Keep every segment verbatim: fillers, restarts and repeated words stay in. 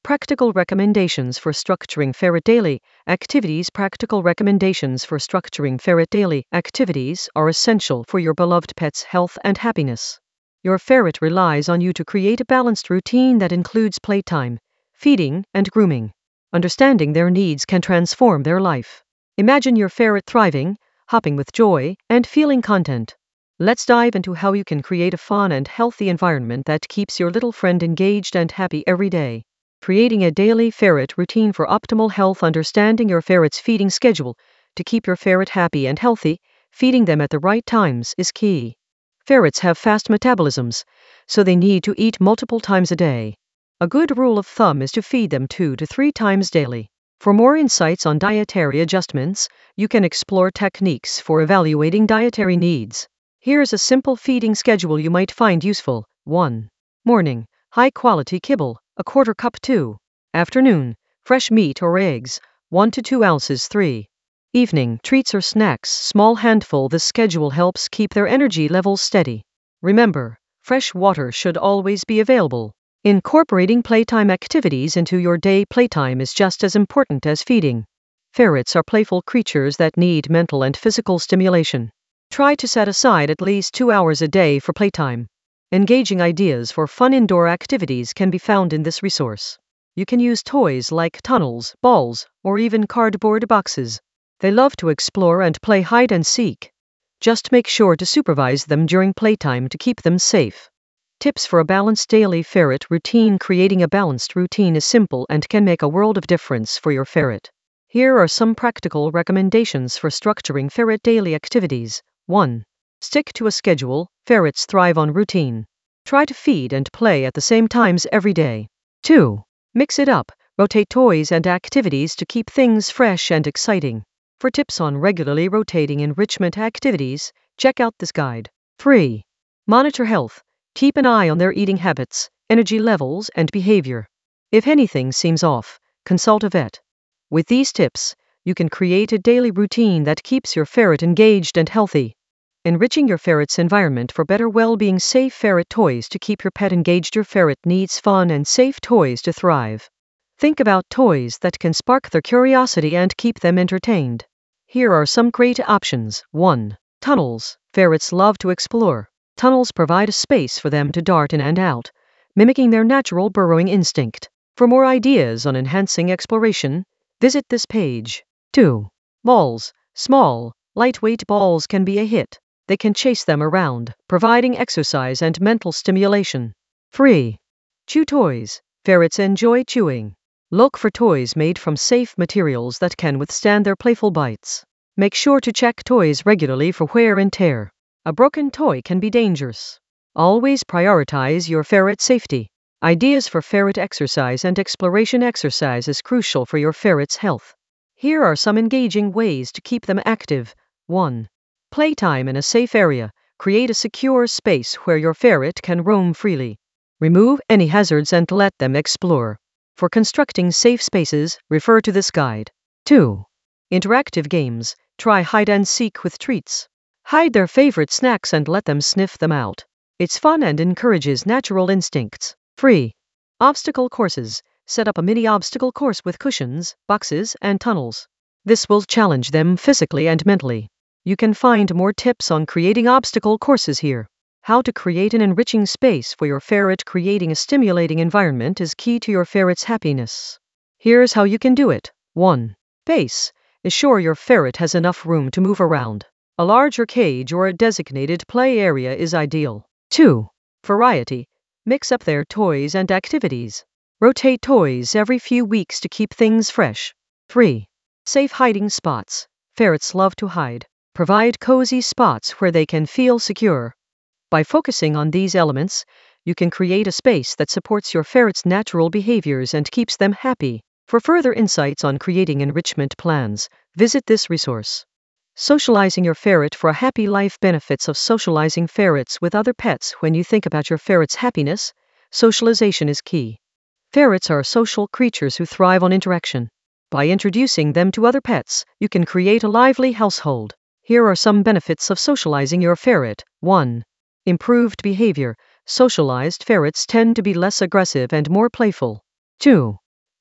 Practical recommendations for structuring ferret daily activities. Practical recommendations for structuring ferret daily activities are essential for your beloved pet's health and happiness. Your ferret relies on you to create a balanced routine that includes playtime, feeding, and grooming. Understanding their needs can transform their life. Imagine your ferret thriving, hopping with joy, and feeling content. Let's dive into how you can create a fun and healthy environment that keeps your little friend engaged and happy every day. Creating a daily ferret routine for optimal health. Understanding your ferret's feeding schedule to keep your ferret happy and healthy. Feeding them at the right times is key. Ferrets have fast metabolisms, so they need to eat multiple times a day. A good rule of thumb is to feed them two to three times daily. For more insights on dietary adjustments, you can explore techniques for evaluating dietary needs. Here's a simple feeding schedule you might find useful. one. Morning, high-quality kibble, a quarter cup. two. Afternoon, fresh meat or eggs, one to two ounces. three. Evening, treats or snacks, small handful. This schedule helps keep their energy levels steady. Remember, fresh water should always be available. Incorporating playtime activities into your day. Playtime is just as important as feeding. Ferrets are playful creatures that need mental and physical stimulation. Try to set aside at least two hours a day for playtime. Engaging ideas for fun indoor activities can be found in this resource. You can use toys like tunnels, balls, or even cardboard boxes. They love to explore and play hide and seek. Just make sure to supervise them during playtime to keep them safe. Tips for a balanced daily ferret routine. Creating a balanced routine is simple and can make a world of difference for your ferret. Here are some practical recommendations for structuring ferret daily activities. one. Stick to a schedule. Ferrets thrive on routine. Try to feed and play at the same times every day. two. Mix it up. Rotate toys and activities to keep things fresh and exciting. For tips on regularly rotating enrichment activities, check out this guide. three. Monitor health. Keep an eye on their eating habits, energy levels, and behavior. If anything seems off, consult a vet. With these tips, you can create a daily routine that keeps your ferret engaged and healthy. Enriching your ferret's environment for better well-being. Safe ferret toys to keep your pet engaged. Your ferret needs fun and safe toys to thrive. Think about toys that can spark their curiosity and keep them entertained. Here are some great options. one. Tunnels. Ferrets love to explore. Tunnels provide a space for them to dart in and out, mimicking their natural burrowing instinct. For more ideas on enhancing exploration, visit this page. two. Balls. Small, lightweight balls can be a hit. They can chase them around, providing exercise and mental stimulation. three. Chew toys. Ferrets enjoy chewing. Look for toys made from safe materials that can withstand their playful bites. Make sure to check toys regularly for wear and tear. A broken toy can be dangerous. Always prioritize your ferret's safety. Ideas for ferret exercise and exploration. Exercise is crucial for your ferret's health. Here are some engaging ways to keep them active. one. Playtime in a safe area. Create a secure space where your ferret can roam freely. Remove any hazards and let them explore. For constructing safe spaces, refer to this guide. two. Interactive games. Try hide and seek with treats. Hide their favorite snacks and let them sniff them out. It's fun and encourages natural instincts. three. Obstacle courses. Set up a mini obstacle course with cushions, boxes, and tunnels. This will challenge them physically and mentally. You can find more tips on creating obstacle courses here. How to create an enriching space for your ferret. Creating a stimulating environment is key to your ferret's happiness. Here's how you can do it. one. Space. Ensure your ferret has enough room to move around. A larger cage or a designated play area is ideal. two. Variety. Mix up their toys and activities. Rotate toys every few weeks to keep things fresh. three. Safe hiding spots. Ferrets love to hide. Provide cozy spots where they can feel secure. By focusing on these elements, you can create a space that supports your ferret's natural behaviors and keeps them happy. For further insights on creating enrichment plans, visit this resource. Socializing your ferret for a happy life. Benefits of socializing ferrets with other pets. When you think about your ferret's happiness, socialization is key. Ferrets are social creatures who thrive on interaction. By introducing them to other pets, you can create a lively household. Here are some benefits of socializing your ferret. one. Improved behavior. Socialized ferrets tend to be less aggressive and more playful. two.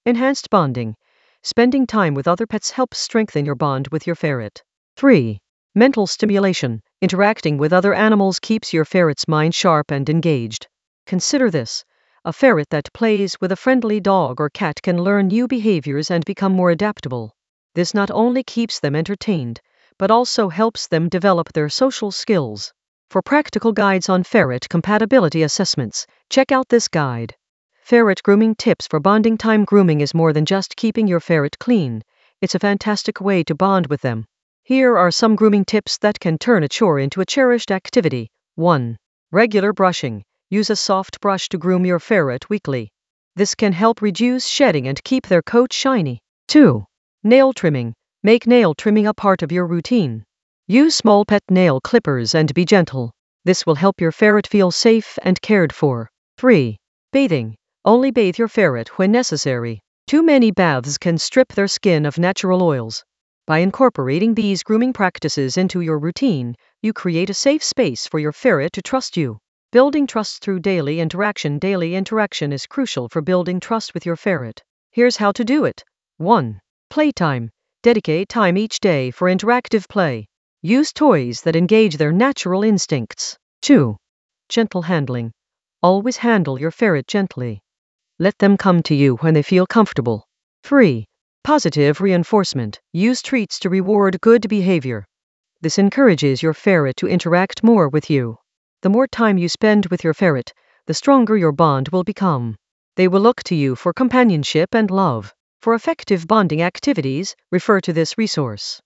Enhanced bonding. Spending time with other pets helps strengthen your bond with your ferret. three. Mental stimulation. Interacting with other animals keeps your ferret's mind sharp and engaged. Consider this. A ferret that plays with a friendly dog or cat can learn new behaviors and become more adaptable. This not only keeps them entertained, but also helps them develop their social skills. For practical guides on ferret compatibility assessments, check out this guide. Ferret grooming tips for bonding time. Grooming is more than just keeping your ferret clean. It's a fantastic way to bond with them. Here are some grooming tips that can turn a chore into a cherished activity. one. Regular brushing. Use a soft brush to groom your ferret weekly. This can help reduce shedding and keep their coat shiny. two. Nail trimming. Make nail trimming a part of your routine. Use small pet nail clippers and be gentle. This will help your ferret feel safe and cared for. three. Bathing. Only bathe your ferret when necessary. Too many baths can strip their skin of natural oils. By incorporating these grooming practices into your routine, you create a safe space for your ferret to trust you. Building trust through daily interaction. Daily interaction is crucial for building trust with your ferret. Here's how to do it. one. Playtime. Dedicate time each day for interactive play. Use toys that engage their natural instincts. two. Gentle handling. Always handle your ferret gently. Let them come to you when they feel comfortable. three. Positive reinforcement. Use treats to reward good behavior. This encourages your ferret to interact more with you. The more time you spend with your ferret, the stronger your bond will become. They will look to you for companionship and love. For effective bonding activities, refer to this resource.